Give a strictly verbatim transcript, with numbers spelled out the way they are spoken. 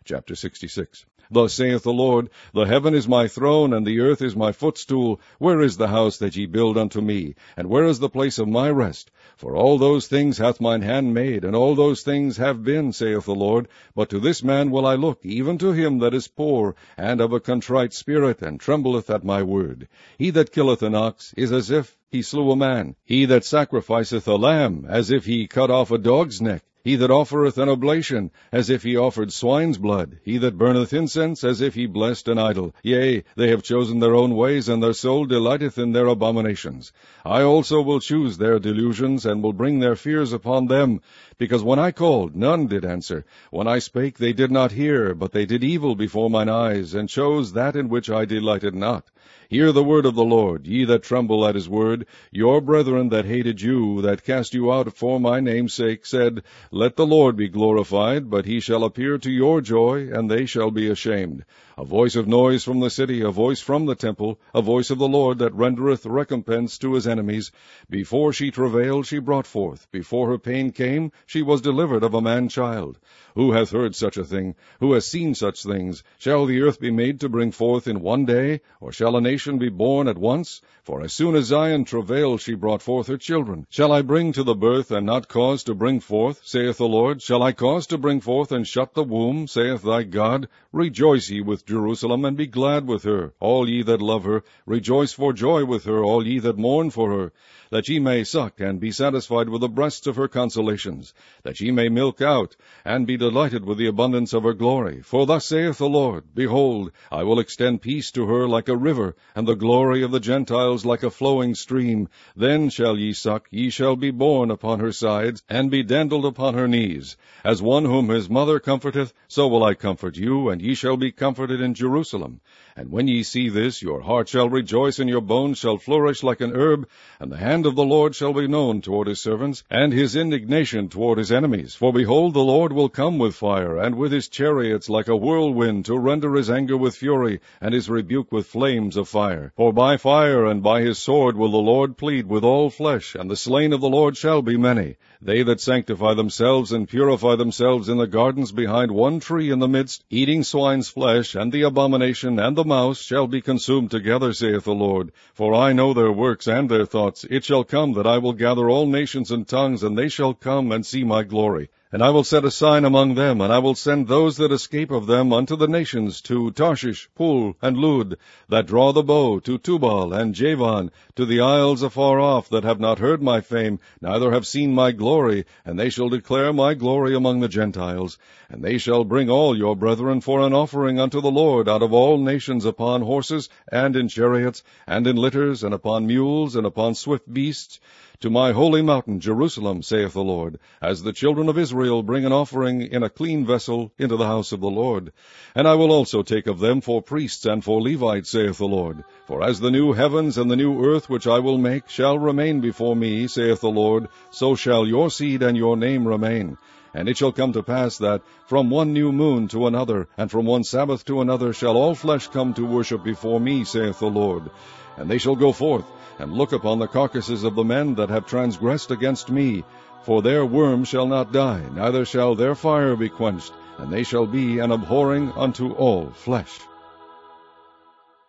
Chapter sixty-six. Thus saith the Lord, The heaven is my throne, and the earth is my footstool. Where is the house that ye build unto me? And where is the place of my rest? For all those things hath mine hand made, and all those things have been, saith the Lord. But to this man will I look, even to him that is poor, and of a contrite spirit, and trembleth at my word. He that killeth an ox is as if he slew a man. He that sacrificeth a lamb, as if he cut off a dog's neck. He that offereth an oblation, as if he offered swine's blood. He that burneth incense, as if he blessed an idol. Yea, they have chosen their own ways, and their soul delighteth in their abominations. I also will choose their delusions, and will bring their fears upon them. Because when I called, none did answer. When I spake, they did not hear, but they did evil before mine eyes, and chose that in which I delighted not. Hear the word of the Lord, ye that tremble at his word. Your brethren that hated you, that cast you out for my name's sake, said, Let the Lord be glorified, but he shall appear to your joy, and they shall be ashamed. A voice of noise from the city, a voice from the temple, a voice of the Lord that rendereth recompense to his enemies. Before she travailed, she brought forth. Before her pain came, she was delivered of a man-child. Who hath heard such a thing? Who has seen such things? Shall the earth be made to bring forth in one day? Or shall a nation be born at once? For as soon as Zion travailed, she brought forth her children. Shall I bring to the birth, and not cause to bring forth, saith the Lord? Shall I cause to bring forth, and shut the womb, saith thy God? Rejoice ye with Jerusalem, and be glad with her, all ye that love her. Rejoice for joy with her, all ye that mourn for her. That ye may suck, and be satisfied with the breasts of her consolations. That ye may milk out, and be delighted with the abundance of her glory. For thus saith the Lord, Behold, I will extend peace to her like a river, and the glory of the Gentiles like a flowing stream. Then shall ye suck, ye shall be borne upon her sides, and be dandled upon her knees. As one whom his mother comforteth, so will I comfort you, and ye shall be comforted in Jerusalem. And when ye see this, your heart shall rejoice, and your bones shall flourish like an herb, and the hand of the Lord shall be known toward his servants, and his indignation toward his enemies. For behold, the Lord will come with fire, and with his chariots like a whirlwind, to render his anger with fury, and his rebuke with flames of fire. For by fire and by his sword will the Lord plead with all flesh, and the slain of the Lord shall be many. They that sanctify themselves and purify themselves in the gardens behind one tree in the midst, eating swine's flesh, and the abomination, and the mouse, shall be consumed together, saith the Lord. For I know their works and their thoughts. It shall come that I will gather all nations and tongues, and they shall come and see my glory. And I will set a sign among them, and I will send those that escape of them unto the nations, to Tarshish, Pul, and Lud, that draw the bow, to Tubal and Javan, to the isles afar off, that have not heard my fame, neither have seen my glory, and they shall declare my glory among the Gentiles. And they shall bring all your brethren for an offering unto the Lord out of all nations upon horses, and in chariots, and in litters, and upon mules, and upon swift beasts, to my holy mountain Jerusalem, saith the Lord, as the children of Israel bring an offering in a clean vessel into the house of the Lord. And I will also take of them for priests and for Levites, saith the Lord. For as the new heavens and the new earth which I will make shall remain before me, saith the Lord, so shall your seed and your name remain. And it shall come to pass that from one new moon to another, and from one Sabbath to another, shall all flesh come to worship before me, saith the Lord. And they shall go forth, and look upon the carcasses of the men that have transgressed against me. For their worm shall not die, neither shall their fire be quenched, and they shall be an abhorring unto all flesh.